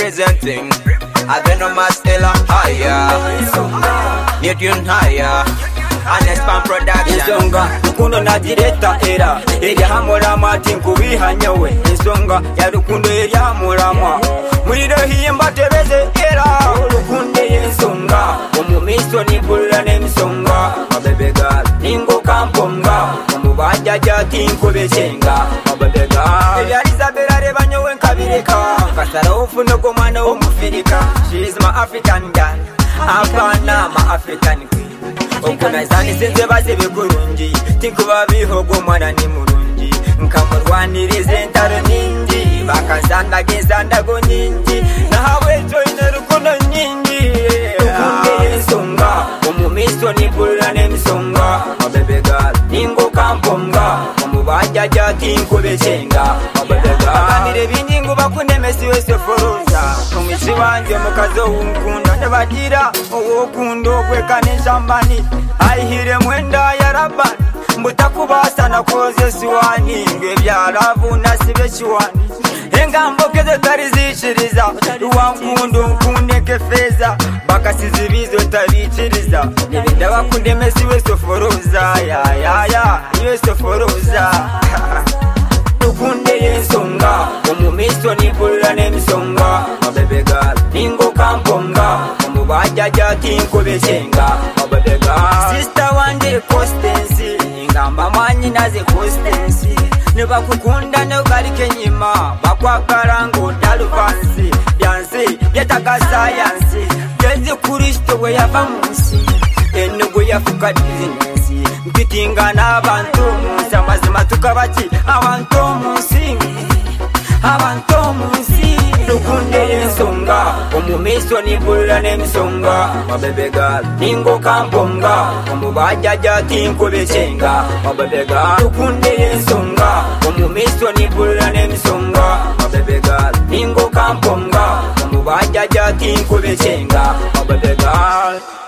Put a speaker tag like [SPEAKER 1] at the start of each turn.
[SPEAKER 1] representing. I've been on my stella higher. New tune higher. Anespan production.
[SPEAKER 2] Insonga rukundo na direta era Eja hamura mati nkubihanyewe Insonga ya rukundo eja hamurama Mwiro hiyemba tebeze era Rukunde yensonga Omumiso nipulula nemisonga Mabebe girl Ningo kamponga Omubaja jati nkubechenga Mabebe girl Eliariza berare banyowe nkabireka Kasara ufuno komana omufirika She is my African girl Apana my African queen Okunazani senze baze bikurungi Tinkuba bihogo mwana ni murungi Nkamurwanirize entaro ningi Bakazanda gezanda go ningi Nahawe joine rukuno nyingi Rukunde yensonga Omumiso nipulula nemisonga Mabebe girl Ningo kamponga Omubaja jati nkubechenga Mabebe girl Akamire binyingu bakunde mesi wese foroza Omisi wanje mukazo unkunda Nebadira owokundo kwekane shambani Aihire mwenda ya rabani Mbutakubasa na koze siwani Nge byaravu nasibe chiwani Engambo keze tarizishiriza Uwankundu nkunde kefeza Bakasizibizo tarichiriza Nibinda bakunde mesi weso foroza Ya Weso foroza Rukunde yensonga Omumiso nipulula nemisonga Mabebe girl Ningo kamponga Omubaja jati nkubechenga Mabebe girl Sister wande kostensi Ngamba mwanyi naze kostensi Nebakukunda neugalike nyima Bakwagala ngodaluvansi Byansi byetaka sayansi Byenzi Kristo we yava munsi Enugu yafuka bizinesi Mpitinga n'abantu munsi Amazima tukabati abantu munsi Abantu munsi Rukunde yensonga Omumiso nipulula nemisonga Mabebe girl Ningo kamponga Omubaja jati nkubechenga Mabebe girl Rukunde yensonga Omumiso nipulula nemisonga Mabebe girl Ningo kamponga Omubaja jati nkubechenga Mabebe girl